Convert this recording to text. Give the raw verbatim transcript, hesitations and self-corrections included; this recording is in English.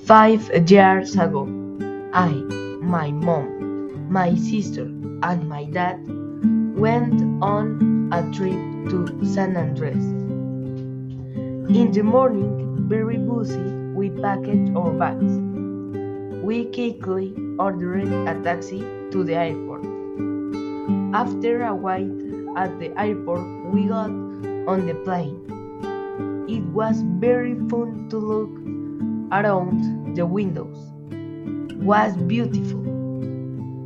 Five years ago, I, my mom, my sister, and my dad went on a trip to San Andres. In the morning, very busy, we packed our bags. We quickly ordered a taxi to the airport. After a wait at the airport, we got on the plane. It was very fun to look around the windows. Was beautiful.